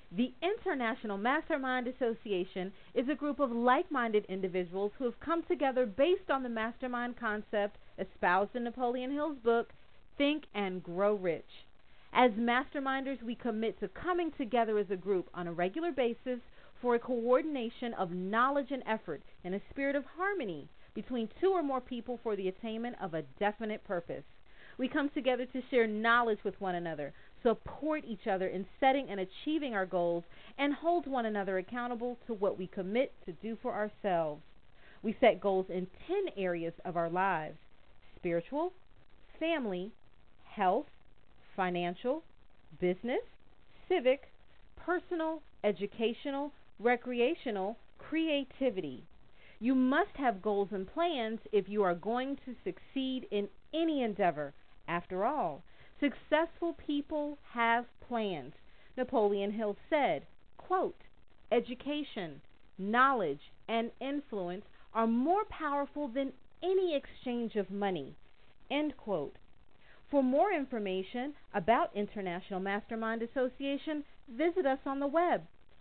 The International Mastermind Association is a group of like minded individuals who have come together based on the mastermind concept espoused in Napoleon Hill's book, Think and Grow Rich. As masterminders, we commit to coming together as a group on a regular basis for a coordination of knowledge and effort in a spirit of harmony between two or more people for the attainment of a definite purpose. We come together to share knowledge with one another, support each other in setting and achieving our goals, and hold one another accountable to what we commit to do for ourselves. We set goals in 10 areas of our lives: spiritual, family, health, financial, business, civic, personal, educational, recreational, creativity. You must have goals and plans if you are going to succeed in any endeavor. After all, successful people have plans. Napoleon Hill said, quote, education, knowledge, and influence are more powerful than any exchange of money, end quote. For more information about International Mastermind Association, visit us on the web,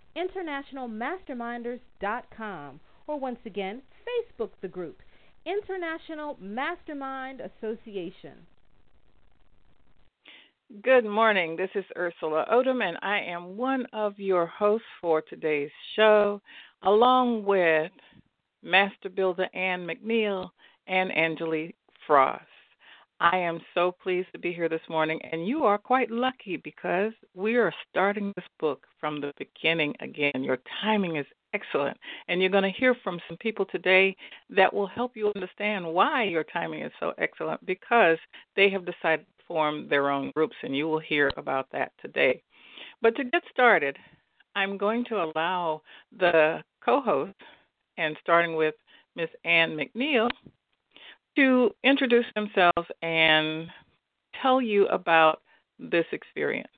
internationalmasterminders.com, or once again, Facebook the group, International Mastermind Association. Good morning. This is Ursula Odom, and I am one of your hosts for today's show, along with Master Builder Ann McNeil and Angelique Frost. I am so pleased to be here this morning, and you are quite lucky because we are starting this book from the beginning again. Your timing is excellent, and you're going to hear from some people today that will help you understand why your timing is so excellent, because they have decided to form their own groups, and you will hear about that today. But to get started, I'm going to allow the co-host, and starting with Miss Ann McNeil, to introduce themselves and tell you about this experience.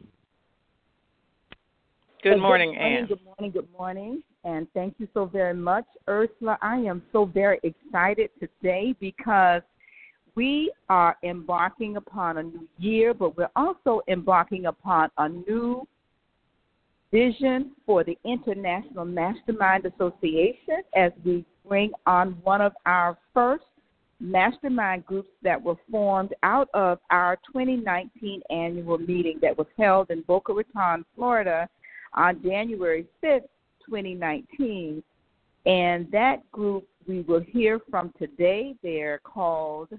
Good morning, Ann. Good morning, and thank you so very much, Ursula. I am so very excited today because we are embarking upon a new year, but we're also embarking upon a new vision for the International Mastermind Association as we bring on one of our first mastermind groups that were formed out of our 2019 annual meeting that was held in Boca Raton, Florida on January 5th, 2019. And that group we will hear from today, they're called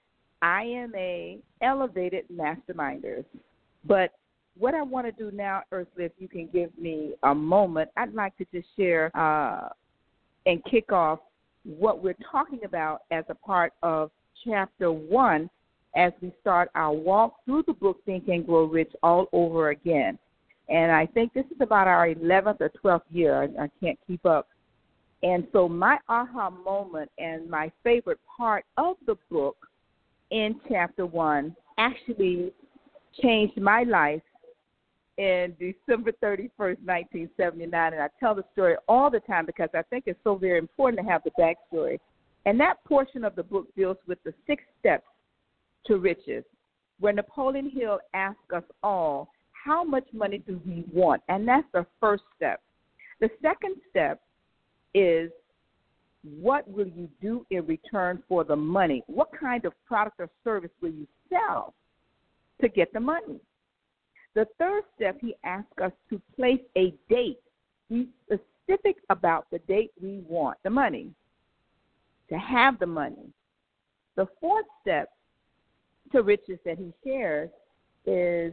IMA Elevated Masterminders. But what I want to do now, Ursula, if you can give me a moment, I'd like to just share and kick off what we're talking about as a part of Chapter 1 as we start our walk through the book Think and Grow Rich all over again. And I think this is about our 11th or 12th year. I can't keep up. And so my aha moment and my favorite part of the book in Chapter 1 actually changed my life in December 31st, 1979, and I tell the story all the time because I think it's so very important to have the backstory. And that portion of the book deals with the 6 steps to riches, where Napoleon Hill asks us all, how much money do we want? And that's the first step. The second step is, what will you do in return for the money? What kind of product or service will you sell to get the money? The third step, he asks us to place a date. Be specific about the date we want the money, to have the money. The fourth step to riches that he shares is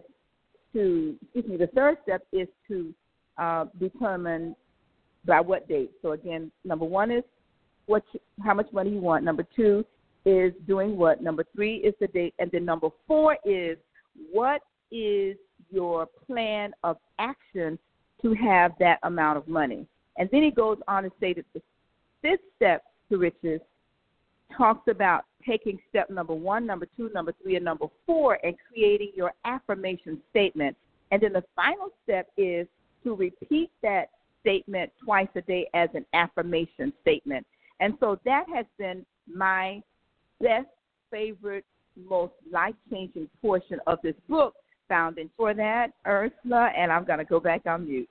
the third step is to determine by what date. So again, number 1 is how much money you want. Number 2 is doing what. Number 3 is the date. And then number 4 is, what is your plan of action to have that amount of money? And then he goes on to say that the 5th step to riches talks about taking step number 1, number 2, number 3, and number 4 and creating your affirmation statement. And then the final step is to repeat that statement twice a day as an affirmation statement. And so that has been my best, favorite, most life-changing portion of this book, expounding for that, Ursula, and I'm going to go back on mute.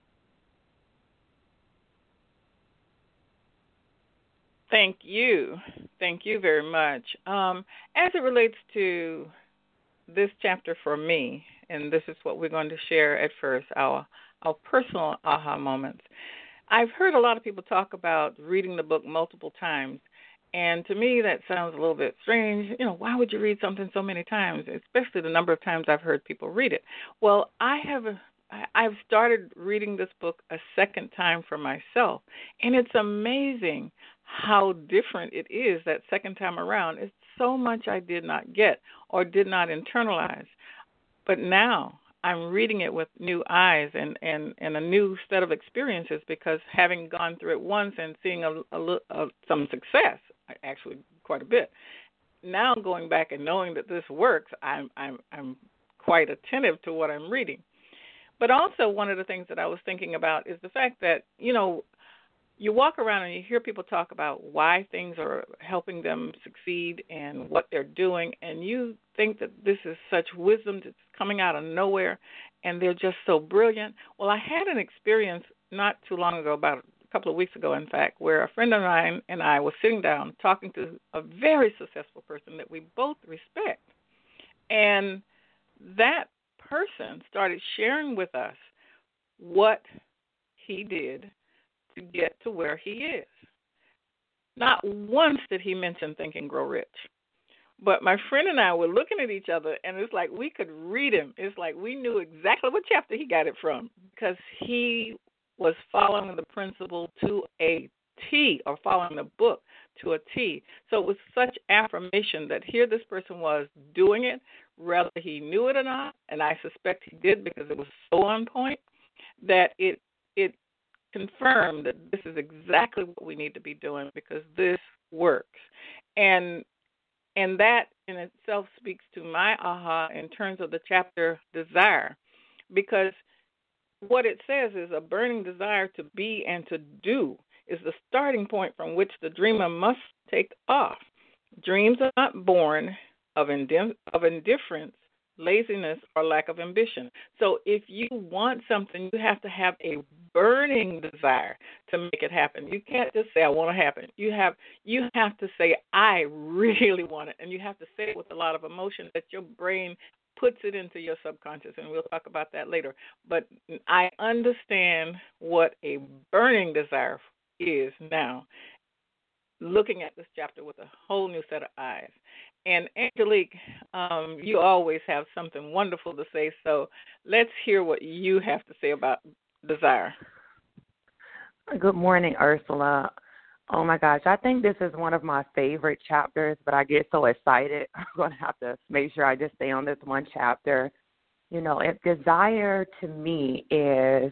Thank you. Thank you very much. As it relates to this chapter for me, and this is what we're going to share at first, our personal aha moments. I've heard a lot of people talk about reading the book multiple times, and to me that sounds a little bit strange. Why would you read something so many times, especially the number of times I've heard people read it? Well, I've started reading this book a second time for myself, and it's amazing how different it is that second time around. It's so much I did not get or did not internalize. But now I'm reading it with new eyes and a new set of experiences, because having gone through it once and seeing some success, actually quite a bit, now going back and knowing that this works, I'm quite attentive to what I'm reading. But also one of the things that I was thinking about is the fact that, you walk around and you hear people talk about why things are helping them succeed and what they're doing, and you think that this is such wisdom that's coming out of nowhere, and they're just so brilliant. Well, I had an experience not too long ago, about a couple of weeks ago, in fact, where a friend of mine and I were sitting down talking to a very successful person that we both respect. And that person started sharing with us what he did to get to where he is. Not once did he mention Think and Grow Rich. But my friend and I were looking at each other, and it's like we could read him. It's like we knew exactly what chapter he got it from, because he was following the principle to a T, or following the book to a T. So it was such affirmation that here this person was doing it, whether he knew it or not, and I suspect he did because it was so on point, that it confirmed that this is exactly what we need to be doing, because this works. And that in itself speaks to my aha in terms of the chapter Desire, because what it says is a burning desire to be and to do is the starting point from which the dreamer must take off. Dreams are not born of indifference, laziness, or lack of ambition. So if you want something, you have to have a burning desire to make it happen. You can't just say, I want to happen. You have to say, I really want it. And you have to say it with a lot of emotion that your brain puts it into your subconscious, and we'll talk about that later. But I understand what a burning desire is now, looking at this chapter with a whole new set of eyes. And Angelique, you always have something wonderful to say, so let's hear what you have to say about desire. Good morning, Ursula. Oh, my gosh, I think this is one of my favorite chapters, but I get so excited. I'm going to have to make sure I just stay on this one chapter. If desire to me is,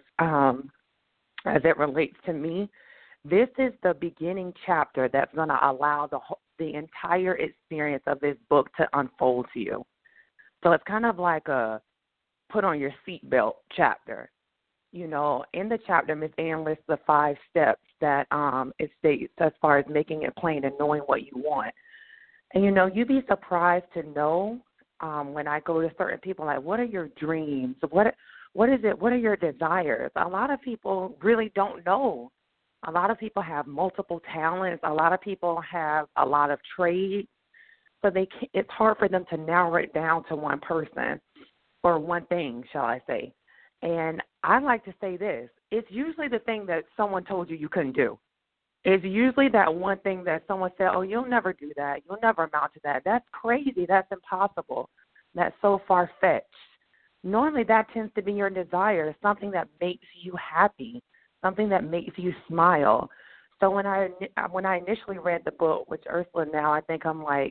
as it relates to me, this is the beginning chapter that's going to allow the entire experience of this book to unfold to you. So it's kind of like a put on your seatbelt chapter. In the chapter, Ms. Ann lists the 5 steps that it states as far as making it plain and knowing what you want. And, you'd be surprised to know when I go to certain people, like, what are your dreams? What is it? What are your desires? A lot of people really don't know. A lot of people have multiple talents. A lot of people have a lot of trades. So it's hard for them to narrow it down to one person or one thing, shall I say. And I like to say this. It's usually the thing that someone told you couldn't do. It's usually that one thing that someone said, oh, you'll never do that. You'll never amount to that. That's crazy. That's impossible. That's so far-fetched. Normally that tends to be your desire, something that makes you happy, something that makes you smile. So when I initially read the book, which Ursula now I think I'm like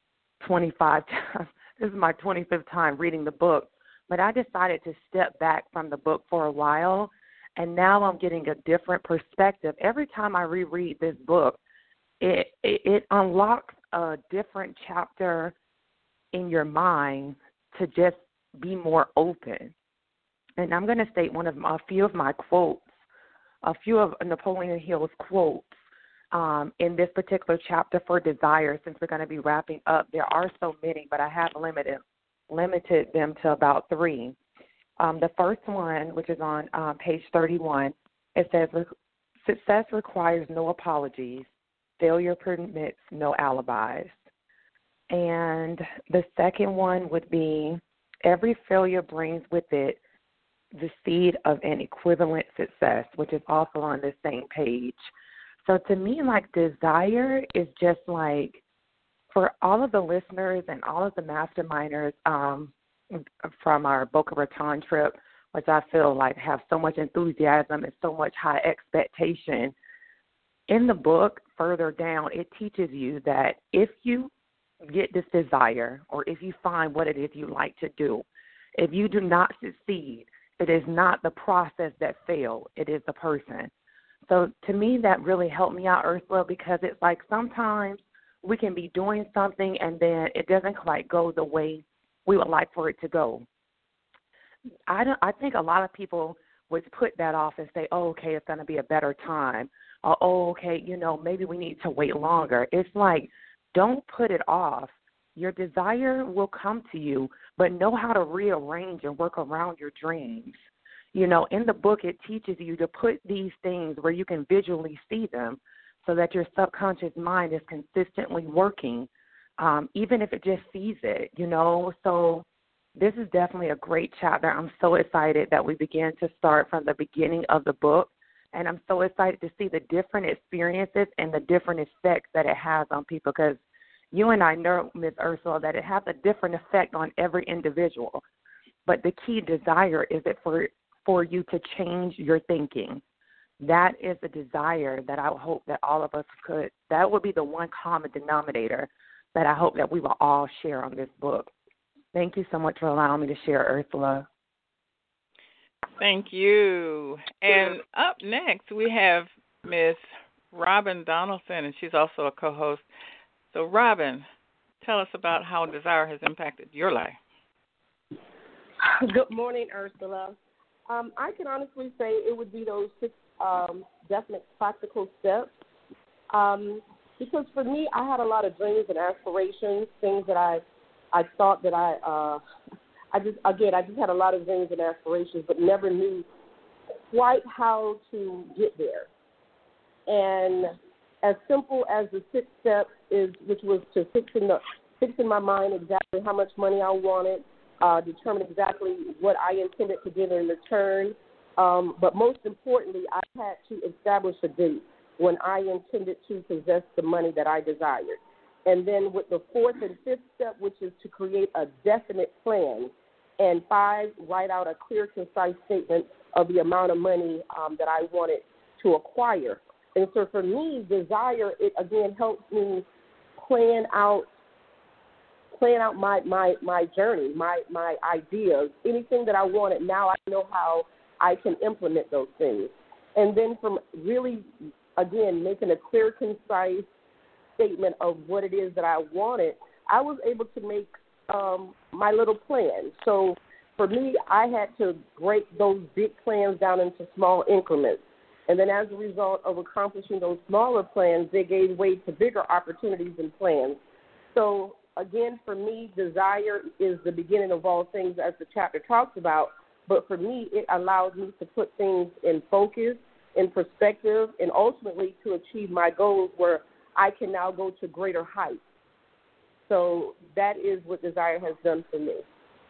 25 times, this is my 25th time reading the book, but I decided to step back from the book for a while, and now I'm getting a different perspective. Every time I reread this book, it unlocks a different chapter in your mind to just be more open. And I'm going to state a few of my quotes, a few of Napoleon Hill's quotes in this particular chapter for desire, since we're going to be wrapping up. There are so many, but I have limited limited them to about 3. The first one, which is on page 31, it says, success requires no apologies. Failure permits no alibis. And the second one would be, every failure brings with it the seed of an equivalent success, which is also on the same page. So to me, like, desire is just like, for all of the listeners and all of the masterminders from our Boca Raton trip, which I feel like have so much enthusiasm and so much high expectation, in the book further down, it teaches you that if you get this desire, or if you find what it is you like to do, if you do not succeed, it is not the process that failed, it is the person. So to me, that really helped me out, Ursula, because it's like sometimes we can be doing something and then it doesn't quite go the way we would like for it to go. I think a lot of people would put that off and say, oh, okay, it's going to be a better time. Or, oh, okay, maybe we need to wait longer. It's like, don't put it off. Your desire will come to you, but know how to rearrange and work around your dreams. In the book, it teaches you to put these things where you can visually see them so that your subconscious mind is consistently working, even if it just sees it, So this is definitely a great chapter. I'm so excited that we began to start from the beginning of the book, and I'm so excited to see the different experiences and the different effects that it has on people, because you and I know, Ms. Ursula, that it has a different effect on every individual. But the key desire is it for you to change your thinking. That is the desire that I hope that all of us could, that would be the one common denominator that I hope that we will all share on this book. Thank you so much for allowing me to share, Ursula. Thank you. And up next, we have Miss Robin Donaldson, and she's also a co-host. So, Robin, tell us about how desire has impacted your life. Good morning, Ursula. I can honestly say it would be those 6 definite practical steps. Because for me, I had a lot of dreams and aspirations, things that I thought that I just had a lot of dreams and aspirations, but never knew quite how to get there. And as simple as the 6 steps is, which was to fix in my mind exactly how much money I wanted, determine exactly what I intended to give in return. But most importantly, I had to establish a date when I intended to possess the money that I desired. And then with the 4th and 5th step, which is to create a definite plan. And 5, write out a clear, concise statement of the amount of money that I wanted to acquire. And so for me, desire, it again helps me plan out my journey, my ideas, anything that I wanted. Now I know how I can implement those things. And then from really, again, making a clear, concise statement of what it is that I wanted, I was able to make my little plan. So for me, I had to break those big plans down into small increments. And then as a result of accomplishing those smaller plans, they gave way to bigger opportunities and plans. So again, for me, desire is the beginning of all things, as the chapter talks about. But for me, it allows me to put things in focus, in perspective, and ultimately to achieve my goals where I can now go to greater heights. So that is what desire has done for me.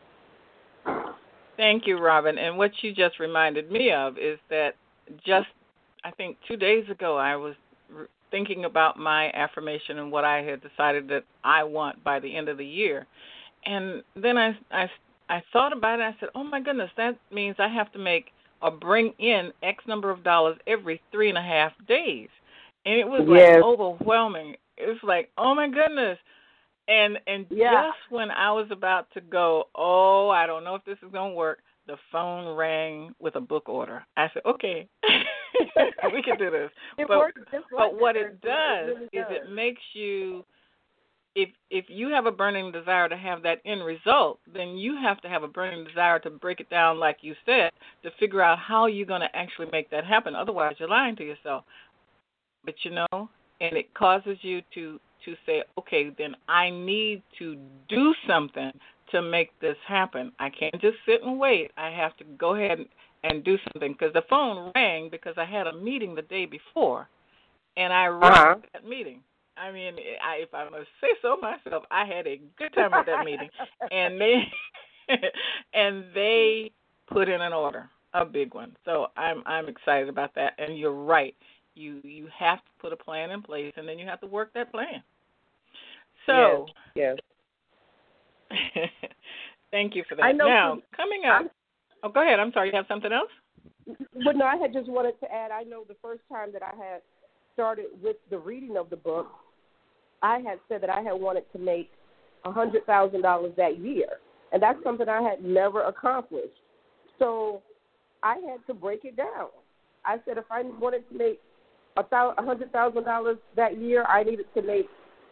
Thank you, Robin. And what you just reminded me of is that just, I think, 2 days ago, I was thinking about my affirmation and what I had decided that I want by the end of the year. And then I thought about it. I said, oh, my goodness, that means I have to make or bring in X number of dollars every 3.5 days. And it was like overwhelming. It was like, oh, my goodness. And just when I was about to go, oh, I don't know if this is going to work, the phone rang with a book order. I said, okay, we can do this. But what it does is it makes you, if you have a burning desire to have that end result, then you have to have a burning desire to break it down, like you said, to figure out how you're going to actually make that happen. Otherwise, you're lying to yourself. But, and it causes you to say, okay, then I need to do something to make this happen. I can't just sit and wait. I have to go ahead and do something, because the phone rang because I had a meeting the day before, and I rushed that meeting. I mean, if I must say so myself, I had a good time at that meeting, and they put in an order, a big one. So I'm excited about that. And you're right. You have to put a plan in place, and then you have to work that plan. So yes. Thank you for that. I know. Now, coming up. Go ahead. I'm sorry. You have something else? But no, I had just wanted to add, I know the first time that I had started with the reading of the book, I had said that I had wanted to make $100,000 that year. And that's something I had never accomplished. So I had to break it down. I said if I wanted to make $100,000 that year, I needed to make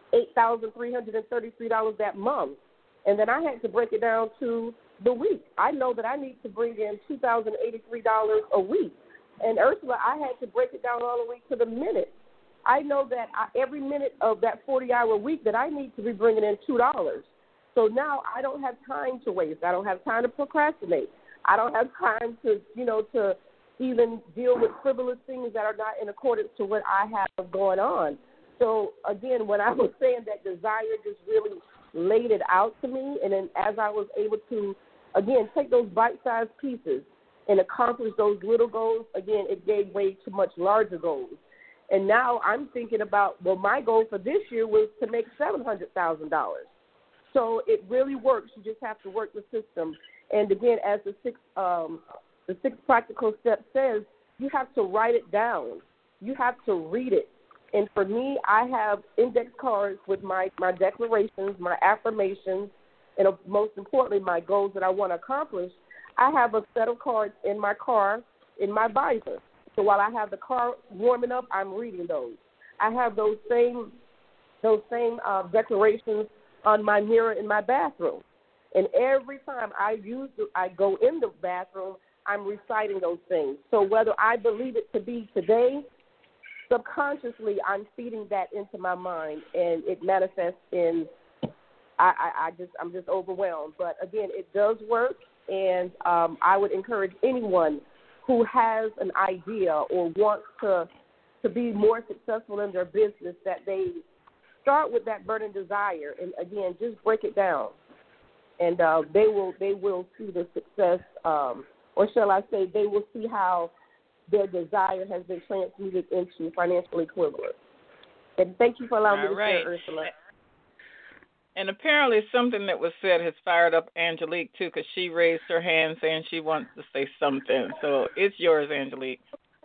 $8,333 that month. And then I had to break it down to the week. I know that I need to bring in $2,083 a week. And Ursula, I had to break it down all the way to the minute. I know that every minute of that 40-hour week that I need to be bringing in $2. So now I don't have time to waste. I don't have time to procrastinate. I don't have time to even deal with frivolous things that are not in accordance to what I have going on. So, again, when I was saying that desire just really laid it out to me, and then as I was able to, again, take those bite-sized pieces and accomplish those little goals, again, it gave way to much larger goals. And now I'm thinking about, well, my goal for this year was to make $700,000. So it really works. You just have to work the system. And, again, as the sixth practical step says, you have to write it down. You have to read it. And for me, I have index cards with my declarations, my affirmations, and most importantly, my goals that I want to accomplish. I have a set of cards in my car, in my visor. So while I have the car warming up, I'm reading those. I have those same declarations on my mirror in my bathroom. And every time I go in the bathroom, I'm reciting those things. So whether I believe it to be today, subconsciously I'm feeding that into my mind, and it manifests in I'm just overwhelmed. But again, it does work, and I would encourage anyone who has an idea or wants to be more successful in their business that they start with that burning desire, and again, just break it down, and they will see the success, or shall I say, they will see how their desire has been transmuted into financial equivalent. And thank you for allowing me to share, Ursula. And apparently something that was said has fired up Angelique, too, because she raised her hand saying she wants to say something. So it's yours, Angelique.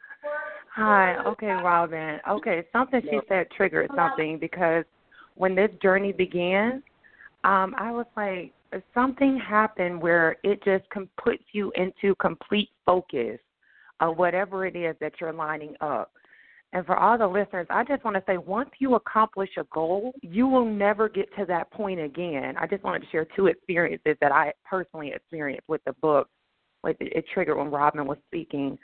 Hi. Okay, Robin. Okay, something she said triggered something, because when this journey began, I was like, something happened where it just puts you into complete focus of whatever it is that you're lining up. And for all the listeners, I just want to say, once you accomplish a goal, you will never get to that point again. I just wanted to share two experiences that I personally experienced with the book. It triggered when Robin was speaking.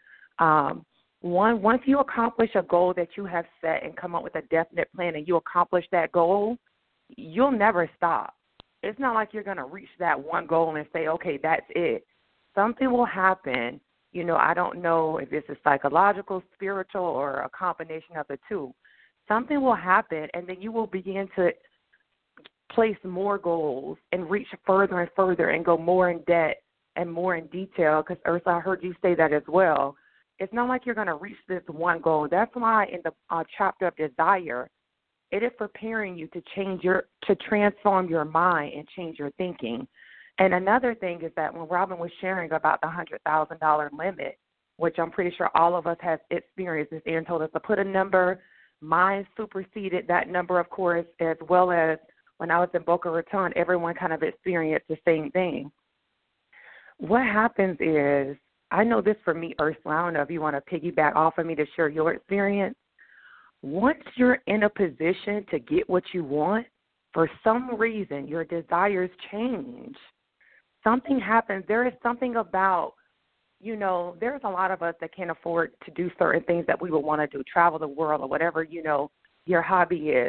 One, once you accomplish a goal that you have set and come up with a definite plan and you accomplish that goal, you'll never stop. It's not like you're going to reach that one goal and say, okay, that's it. Something will happen. I don't know if this is psychological, spiritual, or a combination of the two. Something will happen, and then you will begin to place more goals and reach further and further and go more in depth and more in detail, because, Ursula, I heard you say that as well. It's not like you're going to reach this one goal. That's why in the chapter of desire, it is preparing you to transform your mind and change your thinking. And another thing is that when Robin was sharing about the $100,000 limit, which I'm pretty sure all of us have experienced, as Ann told us to put a number, mine superseded that number, of course, as well as when I was in Boca Raton, everyone kind of experienced the same thing. What happens is, I know this for me, Ursula, I don't know if you want to piggyback off of me to share your experience. Once you're in a position to get what you want, for some reason your desires change. Something happens. There is something about, there's a lot of us that can't afford to do certain things that we would want to do, travel the world or whatever, your hobby is.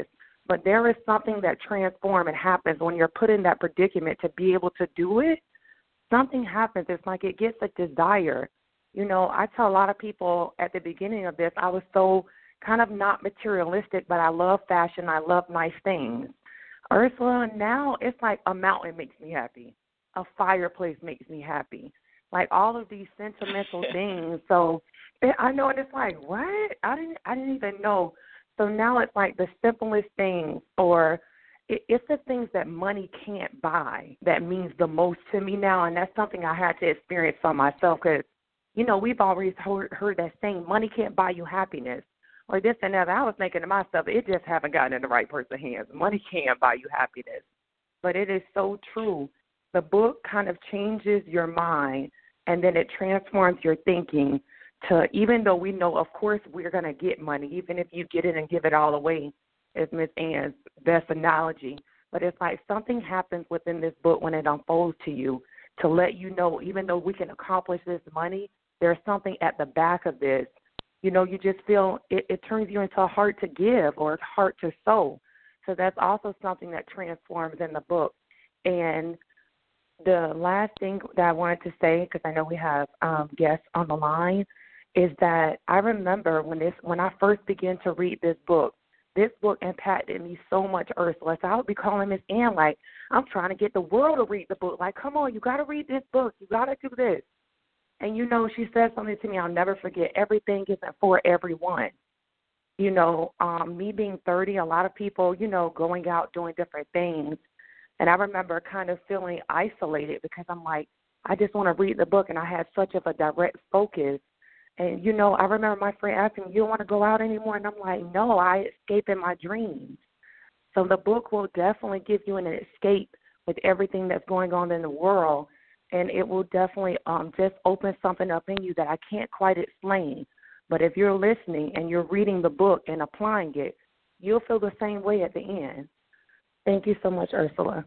but there is something that transforms and happens when you're put in that predicament to be able to do it. Something happens. It's like it gets a desire. You know, I tell a lot of people at the beginning of this, I was so kind of not materialistic, but I love fashion. I love nice things. Ursula, now it's like a mountain makes me happy. A fireplace makes me happy. Like all of these sentimental things. So I know, and it's like, what? I didn't even know. So now it's like the simplest things, or it's the things that money can't buy that means the most to me now, and that's something I had to experience for myself because, you know, we've always heard that saying, money can't buy you happiness, or this and that. I was thinking to myself, it just haven't gotten in the right person's hands. Money can't buy you happiness. But it is so true. The book kind of changes your mind, and then it transforms your thinking to, even though we know, of course, we're going to get money, even if you get it and give it all away, is Miss Ann's best analogy. But it's like something happens within this book when it unfolds to you to let you know, even though we can accomplish this money, there's something at the back of this. You know, you just feel it turns you into a heart to give or a heart to sow. So that's also something that transforms in the book. And the last thing that I wanted to say, because I know we have guests on the line, is that I remember when I first began to read this book impacted me so much, Ursula. So I would be calling Miss Ann like, I'm trying to get the world to read the book. Like, come on, you got to read this book. You got to do this. And, you know, she said something to me I'll never forget. Everything isn't for everyone. You know, me being 30, a lot of people, you know, going out doing different things. And I remember kind of feeling isolated because I'm like, I just want to read the book. And I had such of a direct focus. And, you know, I remember my friend asking me, you don't want to go out anymore? And I'm like, no, I escape in my dreams. So the book will definitely give you an escape with everything that's going on in the world. And it will definitely just open something up in you that I can't quite explain. But if you're listening and you're reading the book and applying it, you'll feel the same way at the end. Thank you so much, Ursula.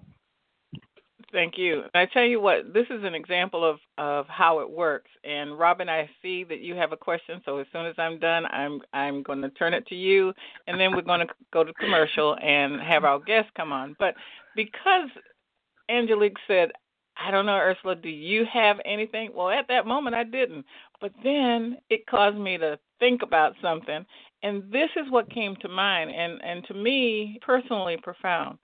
Thank you. I tell you what, this is an example of how it works. And Robin, I see that you have a question, so as soon as I'm done, I'm going to turn it to you, and then we're going to go to commercial and have our guests come on. But because Angelique said, I don't know, Ursula, do you have anything? Well, at that moment, I didn't. But then it caused me to think about something, and this is what came to mind, and to me, personally profound.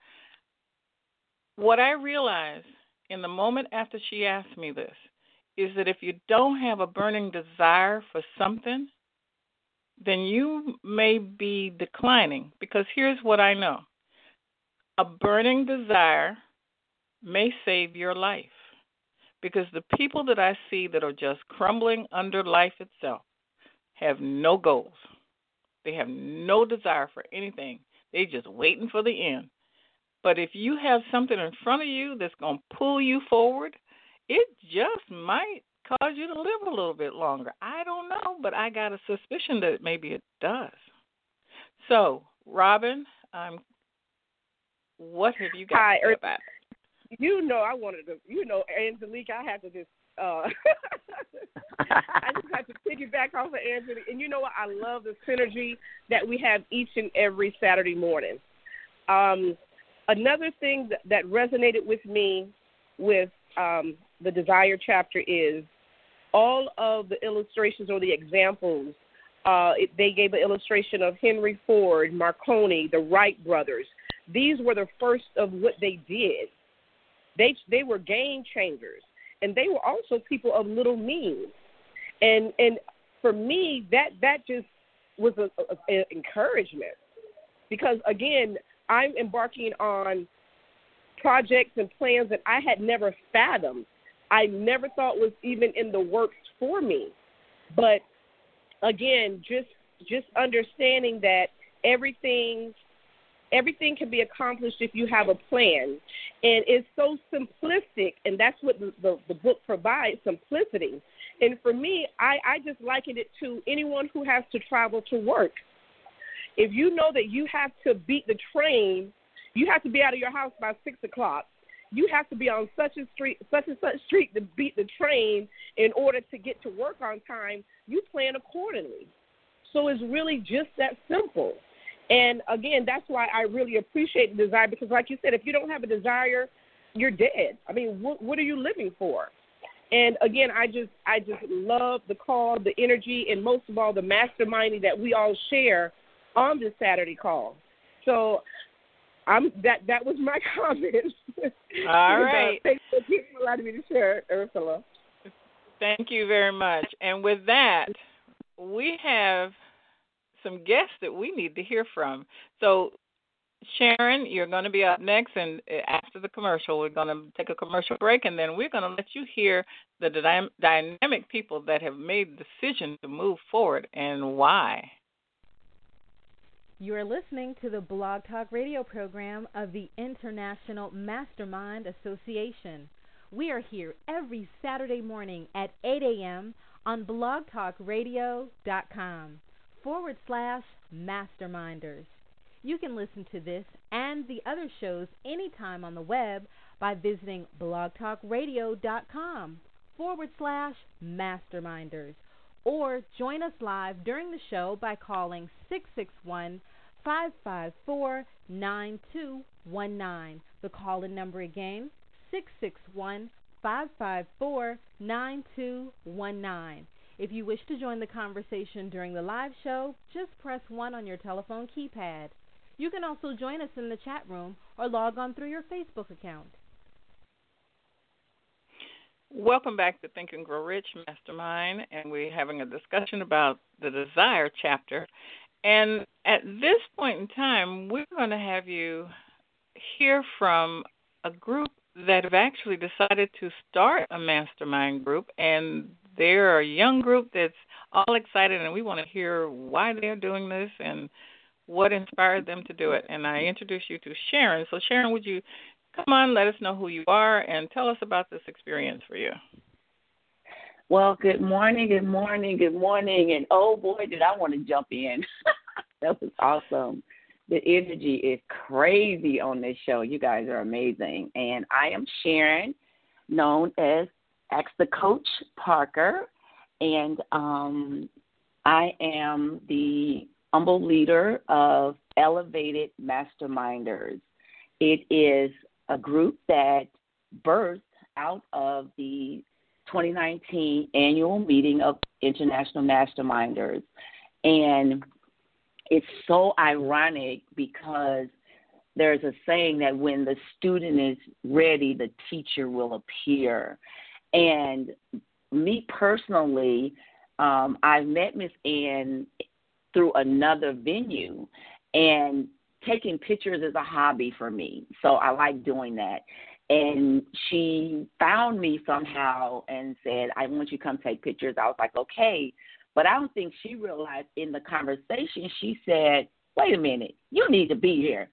What I realized in the moment after she asked me this is that if you don't have a burning desire for something, then you may be declining, because here's what I know. A burning desire may save your life, because the people that I see that are just crumbling under life itself have no goals. They have no desire for anything. They're just waiting for the end. But if you have something in front of you that's going to pull you forward, it just might cause you to live a little bit longer. I don't know, but I got a suspicion that maybe it does. So, Robin, what have you got to say about it? You know, I wanted to, Angelique, I had to just, I just had to piggyback off of Angelique. And you know what? I love the synergy that we have each and every Saturday morning. Another thing that resonated with me with the Desire chapter is all of the illustrations or the examples. They gave an illustration of Henry Ford, Marconi, the Wright brothers. These were the first of what they did. They were game changers, and they were also people of little means. And for me, that just was an encouragement, because, again, I'm embarking on projects and plans that I had never fathomed. I never thought was even in the works for me. But, again, just understanding that everything can be accomplished if you have a plan. And it's so simplistic, and that's what the book provides, simplicity. And for me, I just likened it to anyone who has to travel to work. If you know that you have to beat the train, you have to be out of your house by 6 o'clock. You have to be on such and such street to beat the train in order to get to work on time. You plan accordingly. So it's really just that simple. And, again, that's why I really appreciate the desire because, like you said, if you don't have a desire, you're dead. I mean, what are you living for? And, again, I just love the call, the energy, and most of all the masterminding that we all share on this Saturday call. So that was my comment. All right. Thanks for allowing me to share, Ursula. Thank you very much. And with that, we have some guests that we need to hear from. So, Sharon, you're going to be up next, and after the commercial, we're going to take a commercial break, and then we're going to let you hear the dynamic people that have made the decision to move forward and why. You are listening to the Blog Talk Radio program of the International Mastermind Association. We are here every Saturday morning at 8 a.m. on blogtalkradio.com/masterminders. You can listen to this and the other shows anytime on the web by visiting blogtalkradio.com/masterminders, or join us live during the show by calling 661-554-9219. The call-in number again, 661-554-9219. If you wish to join the conversation during the live show, just press 1 on your telephone keypad. You can also join us in the chat room or log on through your Facebook account. Welcome back to Think and Grow Rich Mastermind, and we're having a discussion about the Desire chapter. And at this point in time, we're going to have you hear from a group that have actually decided to start a mastermind group, and they're a young group that's all excited, and we want to hear why they're doing this and what inspired them to do it. And I introduce you to Sharon. So, Sharon, would you come on, let us know who you are, and tell us about this experience for you. Well, good morning, and oh, boy, did I want to jump in. That was awesome. The energy is crazy on this show. You guys are amazing. And I am Sharon, known as Ask the Coach Parker, and I am the humble leader of Elevated Masterminders. It is a group that birthed out of the 2019 annual meeting of International Masterminders. And it's so ironic because there's a saying that when the student is ready, the teacher will appear. And me personally, I met Miss Ann through another venue, and taking pictures is a hobby for me, so I like doing that. And she found me somehow and said, I want you to come take pictures. I was like, okay. But I don't think she realized in the conversation, she said, wait a minute, you need to be here.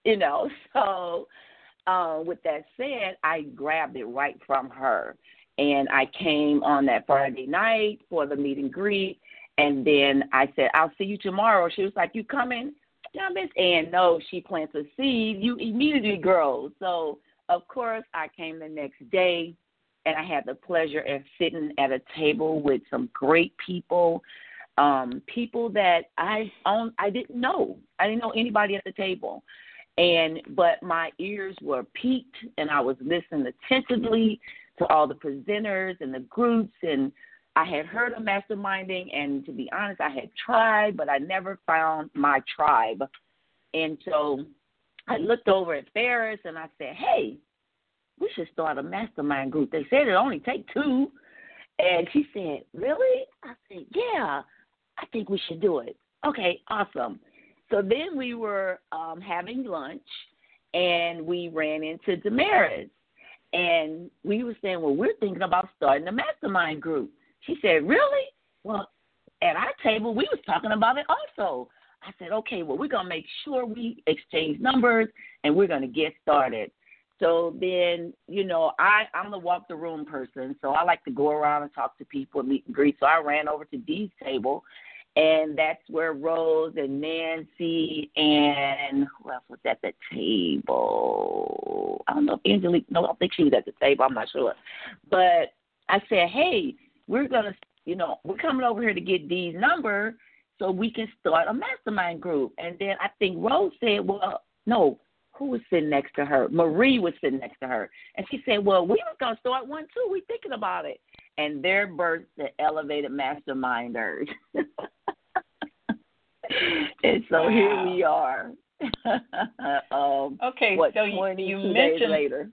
So with that said, I grabbed it right from her. And I came on that Friday night for the meet and greet. And then I said, I'll see you tomorrow. She was like, you coming? Yeah, Miss Ann. No, she plants a seed. You immediately grow. So, of course, I came the next day, and I had the pleasure of sitting at a table with some great people, people that I didn't know. I didn't know anybody at the table. But my ears were piqued, and I was listening attentively to all the presenters and the groups, and I had heard of masterminding, and to be honest, I had tried, but I never found my tribe. And so I looked over at Ferris, and I said, hey, we should start a mastermind group. They said it only take 2. And she said, really? I said, yeah, I think we should do it. Okay, awesome. So then we were having lunch, and we ran into Damaris. And we were saying, well, we're thinking about starting a mastermind group. She said, really? Well, at our table, we was talking about it also. I said, okay, well, we're going to make sure we exchange numbers, and we're going to get started. So then, I'm the walk the room person, so I like to go around and talk to people and meet and greet. So I ran over to Dee's table, and that's where Rose and Nancy and who else was at the table? I don't know if Angelique, no, I don't think she was at the table. I'm not sure. But I said, hey, we're going to, we're coming over here to get Dee's number. so we can start a mastermind group. And then I think Rose said, well, no, who was sitting next to her? Marie was sitting next to her. And she said, well, we were going to start one too. We're thinking about it. And there birthed the Elevated Masterminders. And so here we are. Okay, what, so 22 you days mentioned later.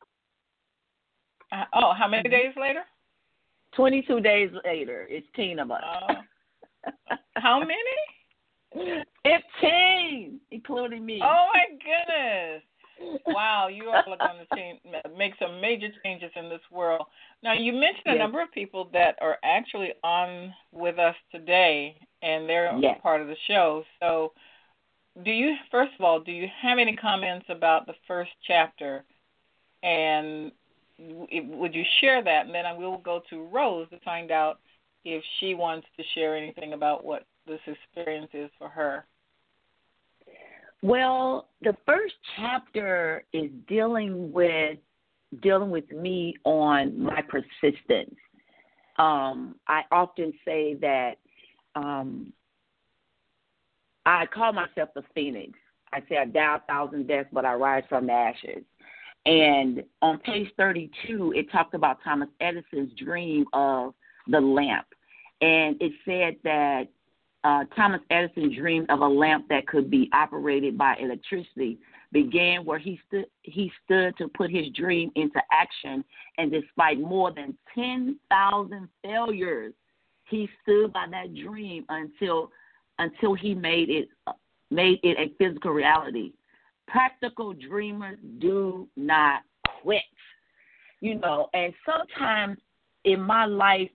How many days later? 22 days later, it's 10 of us. How many? 15, including me. Oh, my goodness. Wow, you all are going to make some major changes in this world. Now, you mentioned a number of people that are actually on with us today, and they're part of the show. So, first of all, do you have any comments about the first chapter? And would you share that? And then I will go to Rose to find out if she wants to share anything about what this experience is for her. Well, the first chapter is dealing with me on my persistence. I often say that I call myself the phoenix. I say I die 1,000 deaths, but I rise from the ashes. And on page 32, it talked about Thomas Edison's dream of the lamp. And it said that Thomas Edison dreamed of a lamp that could be operated by electricity, began where he stood to put his dream into action, and despite more than 10,000 failures, he stood by that dream until he made it a physical reality. Practical dreamers do not quit, and sometimes in my life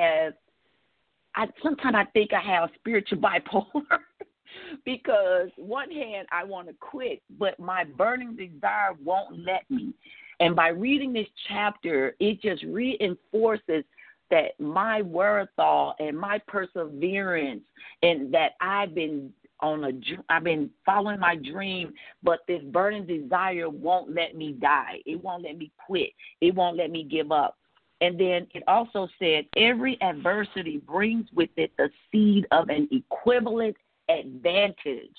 sometimes I think I have spiritual bipolar because one hand I want to quit, but my burning desire won't let me. And by reading this chapter, it just reinforces that my wherewithal and my perseverance, and that I've been following my dream, but this burning desire won't let me die. It won't let me quit. It won't let me give up. And then it also said every adversity brings with it the seed of an equivalent advantage.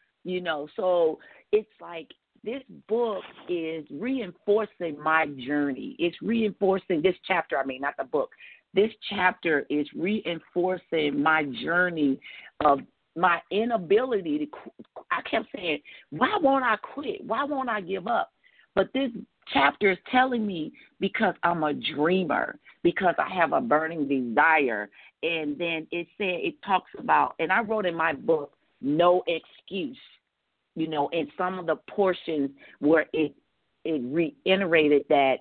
So it's like this book is reinforcing my journey. It's reinforcing this chapter, not the book. This chapter is reinforcing my journey of my inability to I kept saying, why won't I quit? Why won't I give up? But this chapter is telling me because I'm a dreamer, because I have a burning desire. And then it talks about, and I wrote in my book, no excuse, in some of the portions where it reiterated that,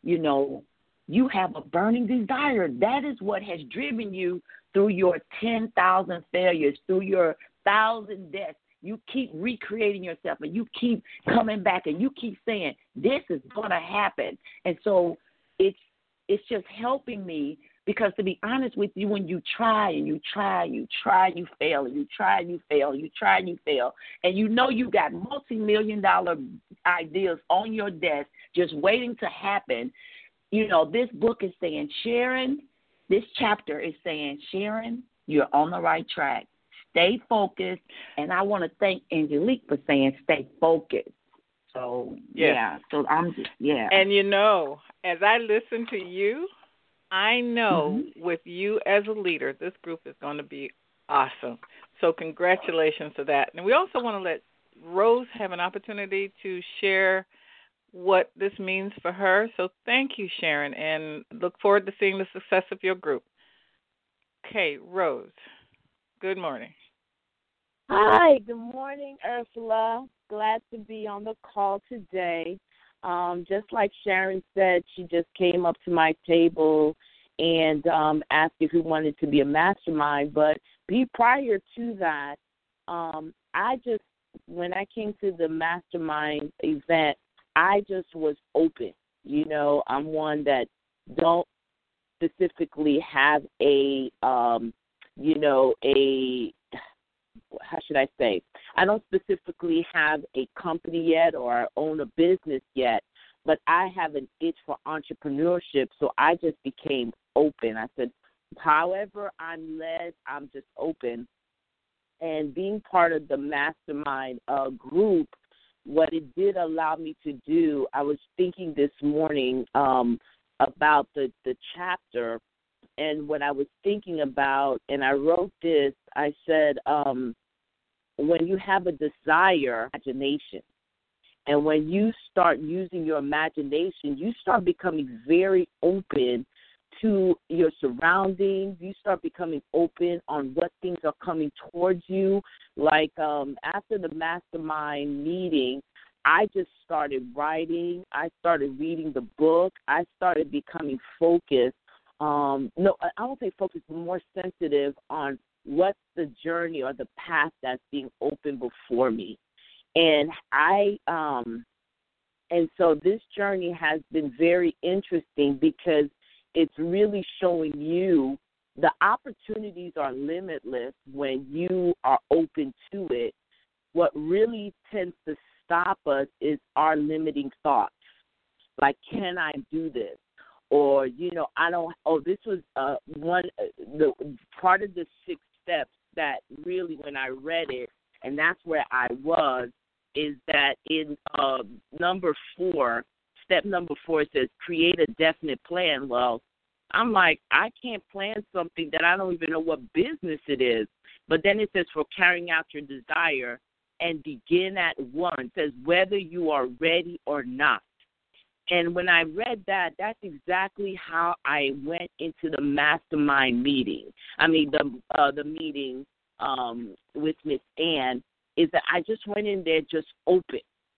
you have a burning desire. That is what has driven you through your 10,000 failures, through your 1,000 deaths. You keep recreating yourself, and you keep coming back, and you keep saying, this is going to happen. And so it's just helping me because, to be honest with you, when you try and you try, you fail, and you try, you fail, you try, you fail, and you got multi-million-dollar ideas on your desk just waiting to happen, this book is saying, Sharon, this chapter is saying, Sharon, you're on the right track. Stay focused, and I want to thank Angelique for saying stay focused. So, so I'm just, And as I listen to you, I know with you as a leader, this group is going to be awesome. So congratulations to that. And we also want to let Rose have an opportunity to share what this means for her. So thank you, Sharon, and look forward to seeing the success of your group. Okay, Rose, good morning. Hi, good morning, Ursula. Glad to be on the call today. Just like Sharon said, she just came up to my table and asked if we wanted to be a mastermind. But prior to that, when I came to the mastermind event, I just was open. I'm one that don't specifically have how should I say? I don't specifically have a company yet or own a business yet, but I have an itch for entrepreneurship, so I just became open. I said, however I'm led, I'm just open. And being part of the mastermind group, what it did allow me to do, I was thinking this morning about the chapter, and what I was thinking about, and I wrote this, I said, when you have a desire, imagination, and when you start using your imagination, you start becoming very open to your surroundings. You start becoming open on what things are coming towards you. Like after the mastermind meeting, I just started writing. I started reading the book. I started becoming focused. No, I won't say focused, but more sensitive on what's the journey or the path that's being opened before me. And and so this journey has been very interesting because it's really showing you the opportunities are limitless when you are open to it. What really tends to stop us is our limiting thoughts. Like, can I do this? Or, I don't, this was the part of the 6 steps that really, when I read it, and that's where I was, is that in number 4, step number 4, it says create a definite plan. Well, I'm like, I can't plan something that I don't even know what business it is. But then it says for carrying out your desire and begin at once. It says whether you are ready or not. And when I read that, that's exactly how I went into the mastermind meeting. I mean, the meeting with Miss Ann, is that I just went in there just open.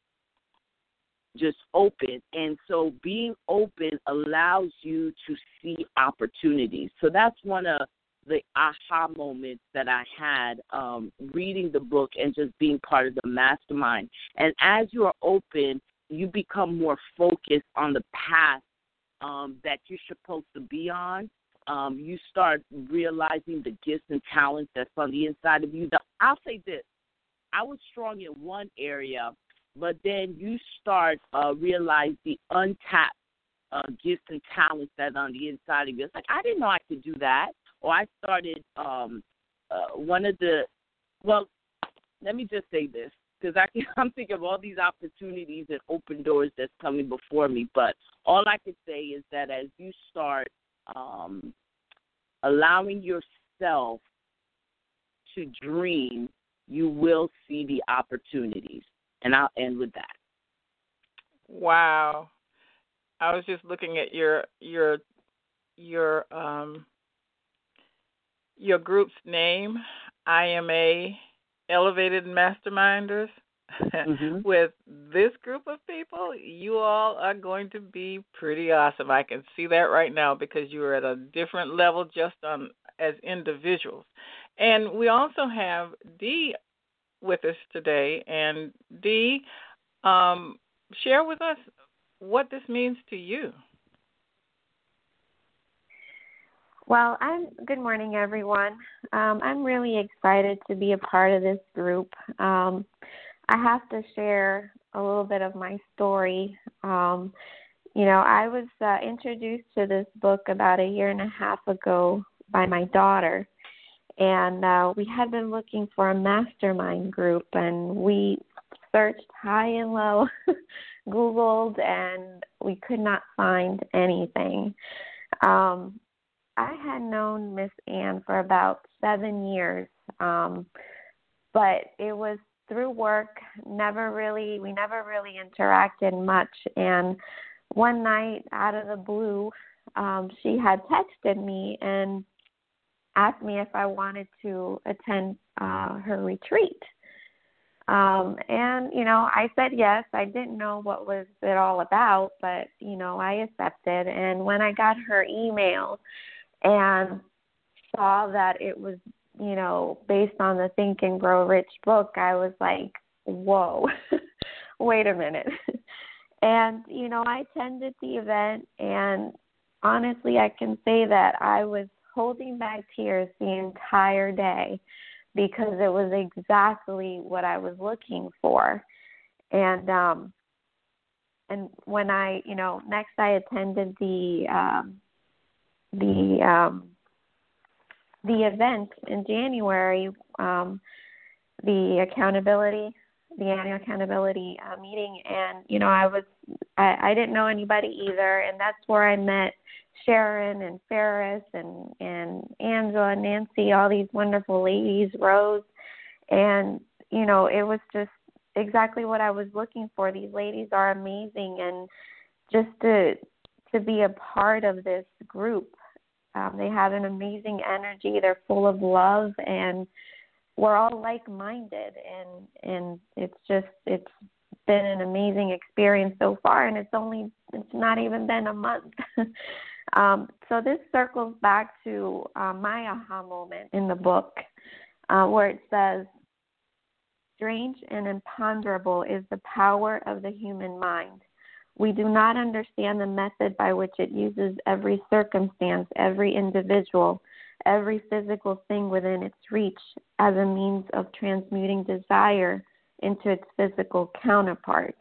And so being open allows you to see opportunities. So that's one of the aha moments that I had reading the book and just being part of the mastermind. And as you are open, you become more focused on the path that you're supposed to be on. You start realizing the gifts and talents that's on the inside of you. I'll say this. I was strong in one area, but then you start realize the untapped gifts and talents that are on the inside of you. It's like, I didn't know I could do that. Or I started let me just say this, because I'm thinking of all these opportunities and open doors that's coming before me. But all I can say is that as you start allowing yourself to dream, you will see the opportunities. And I'll end with that. Wow. I was just looking at your group's name, IMA, Elevated Masterminders. Mm-hmm. With this group of people, you all are going to be pretty awesome. I can see that right now because you are at a different level just as individuals. And we also have Dee with us today. And Dee, share with us what this means to you. Well, good morning, everyone. I'm really excited to be a part of this group. I have to share a little bit of my story. I was introduced to this book about 1.5 years ago by my daughter, and we had been looking for a mastermind group, and we searched high and low, Googled, and we could not find anything. I had known Miss Ann for about 7 years, but it was through work. We never really interacted much. And one night, out of the blue, she had texted me and asked me if I wanted to attend her retreat. I said yes. I didn't know what was it all about, but, I accepted. And when I got her email and saw that it was, based on the Think and Grow Rich book, I was like, whoa, wait a minute. And, I attended the event, and honestly, I can say that I was holding back tears the entire day because it was exactly what I was looking for. And when I, next I attended the event in January, the annual accountability meeting, and I didn't know anybody either, and that's where I met Sharon and Ferris and Angela and Nancy, all these wonderful ladies, Rose, and it was just exactly what I was looking for. These ladies are amazing, and just to be a part of this group, they have an amazing energy. They're full of love, and we're all like-minded, and it's been an amazing experience so far, and it's not even been a month. So this circles back to my aha moment in the book, where it says, "Strange and imponderable is the power of the human mind. We do not understand the method by which it uses every circumstance, every individual, every physical thing within its reach as a means of transmuting desire into its physical counterpart."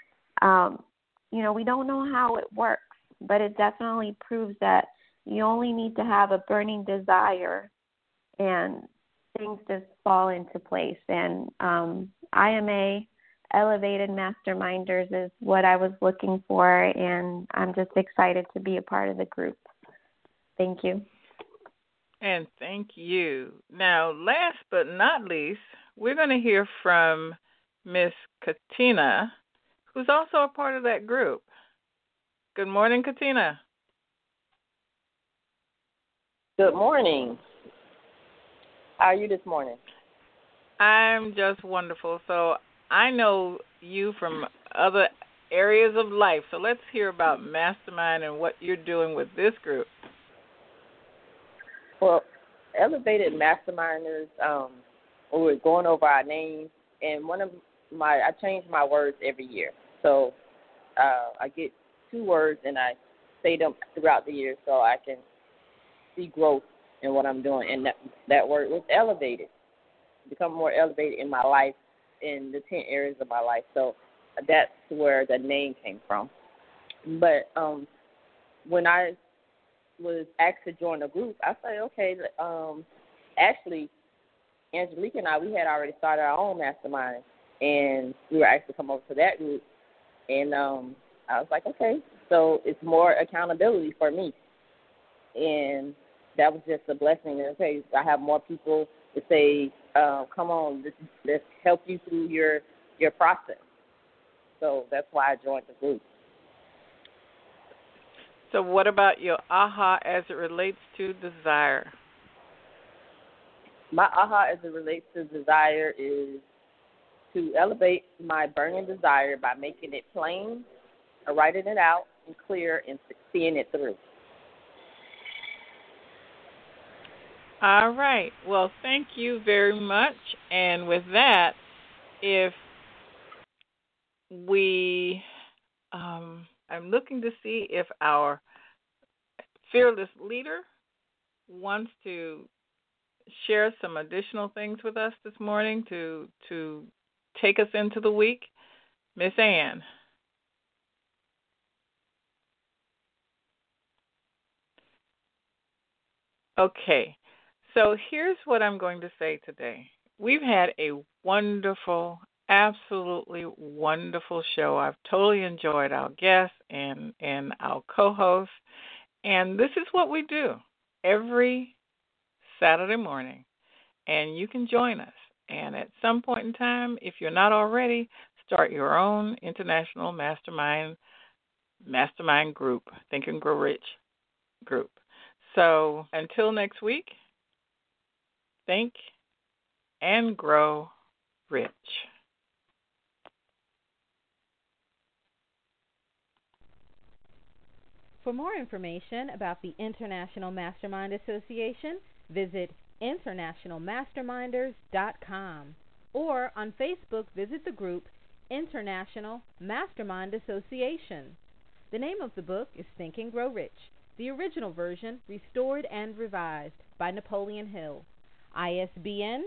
We don't know how it works, but it definitely proves that you only need to have a burning desire and things just fall into place. And IMA, Elevated Masterminders, is what I was looking for, and I'm just excited to be a part of the group. Thank you. And thank you. Now, last but not least, we're going to hear from Miss Katina, who's also a part of that group. Good morning, Katina. Good morning. How are you this morning? I'm just wonderful. So I know you from other areas of life. So let's hear about Mastermind and what you're doing with this group. Well, Elevated Masterminders, we're going over our names, and I change my words every year. So I get 2 words and I say them throughout the year so I can see growth in what I'm doing. And that word was elevated, become more elevated in my life, in the 10 areas of my life. So that's where the name came from. But when I was asked to join the group, I said, okay, actually, Angelique and I, we had already started our own mastermind, and we were asked to come over to that group. And I was like, okay, so it's more accountability for me. And that was just a blessing. Okay, I have more people to say, come on, let's help you through your process. So that's why I joined the group. So what about your aha as it relates to desire? My aha as it relates to desire is to elevate my burning desire by making it plain, or writing it out and clear, and seeing it through. All right. Well, thank you very much. And with that, if we, I'm looking to see if our fearless leader wants to share some additional things with us this morning to take us into the week. Miss Ann. Okay. So here's what I'm going to say today. We've had a wonderful, absolutely wonderful show. I've totally enjoyed our guests and our co-hosts. And this is what we do every Saturday morning. And you can join us. And at some point in time, if you're not already, start your own international mastermind group, Think and Grow Rich group. So until next week, think and grow rich. For more information about the International Mastermind Association, visit internationalmasterminders.com, or on Facebook, visit the group International Mastermind Association. The name of the book is Think and Grow Rich, the original version restored and revised by Napoleon Hill. ISBN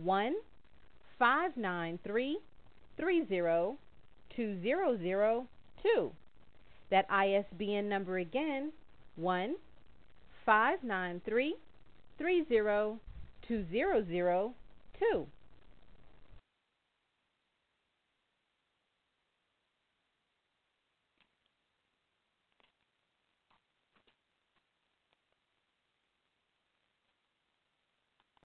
1-593-30-2002. That ISBN number again, 1-593-30-2002.